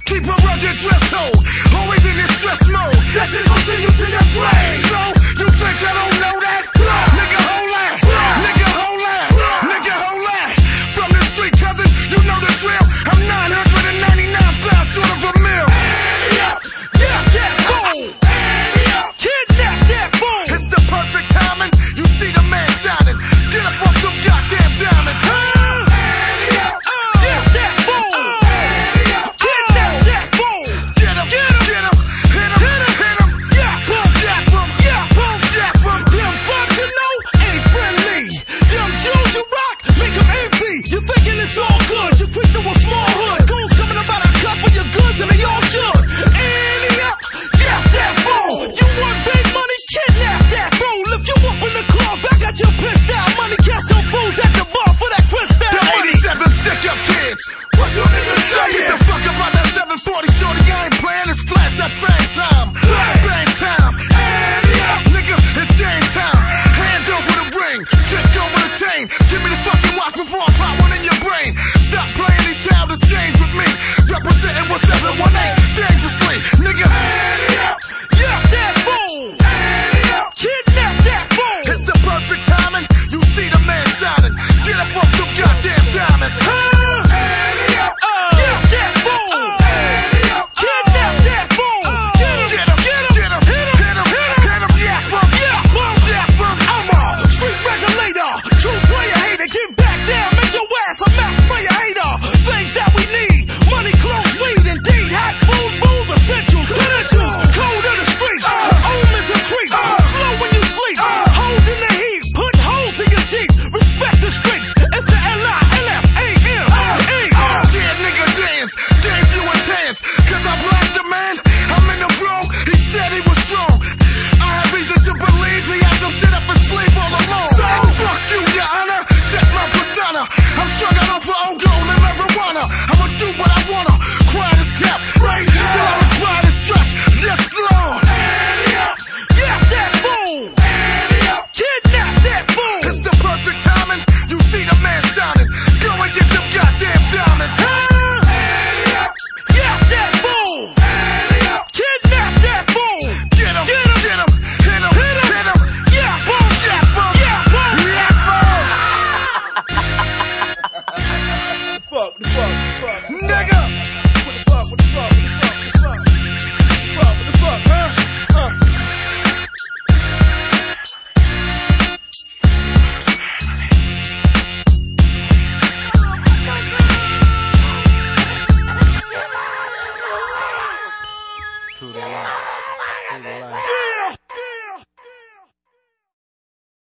Keep a rugged dress code, always in this stress mode. That shit gon' send you to your grave. So, you think I don't know that? Nigga, hold that. Nigga, hold that. Nigga, hold that. From the street, cousin, you know the drill. I'm 999 flies short of a mill. Yeah, that fool. Kidnap that fool. It's the perfect timing. You see the man shining. Get up off them goddamn diamonds, huh? It's all good, you quick to a small hood. Goons coming about a cup of your goods and they all should. Ante up, yeah, that fool. You want big money, kidnap that fool. If you up in the club, I got your pissed out money. Catch them fools at the bar for that crystal money. The 87 stick up kids, what you niggas say? Get the fuck up out that 740, shorty, I ain't playing. It's flash that bang time, bang time. Ante up, nigga, it's game time. Hand over the ring, check over the chain. Give me the fucking watch before I pop one in your brain. Stop playing these childish games with me. Representing what 718 dangerously, nigga. Yeah, that fool. Kidnap that fool. It's the perfect timing. You see the man shining. Get up off them goddamn diamonds, huh? Yeah, that fool. Kidnap that fool. Get him, hit him, yak him, yak him. I'm a street regulator, true player hater. Get back down, make your ass a mass player hater. Things that we need, money, clothes, weed, indeed. Hot food, booze, essentials, credentials. Code of the streets, omens of creep. Slow when you sleep, holes in the heat. Put holes in your Jeep, respect the streets. It's the L-I-L-F-A-M-E. Yeah, nigga, dance, dance you intense. Cause I blast a man, I'm in the room. He said he was strong. I have reason to believe he had some shit up his sleeve all along. So, fuck you, your honor. Check my persona. I'm strung out off of old gold and marijuana. I'ma do what I wanna. Quiet as kept, right? Till I was wide as stretch. Yes, Lord. Yeah, that fool. Kidnap that fool. It's the perfect timing. You see the man shining. Go and get them goddamn diamonds, huh? Yeah, that fool. Kidnap that fool. Get him, hit him, yeah, boom, yeah, boom, yeah, boom. Fuck, nigga.